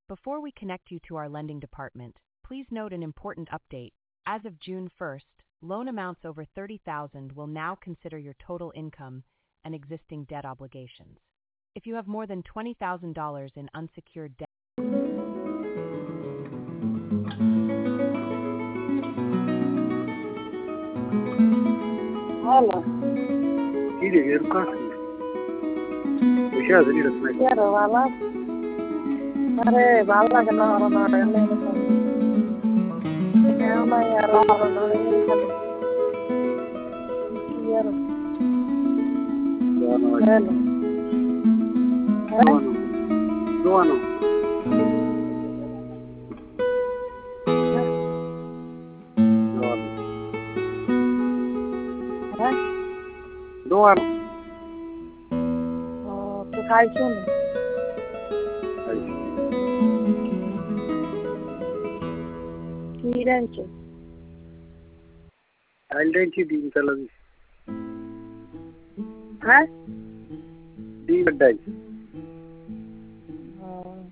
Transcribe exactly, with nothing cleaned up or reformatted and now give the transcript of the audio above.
Before we connect you to our lending department, please note an important update. As of June first, loan amounts over thirty thousand dollars will now consider your total income and existing debt obligations. If you have more than twenty thousand dollars in unsecured debt, Hola, Ile yerka Usha zani rasmai क्या वाला अरे वाला के ना ना ना नहीं नहीं ना यार वाला ना नहीं यार Doano हेलो Doano Doano है Doano तो खाई क्यों नहीं किरण के Aldenchi din talabi है din badai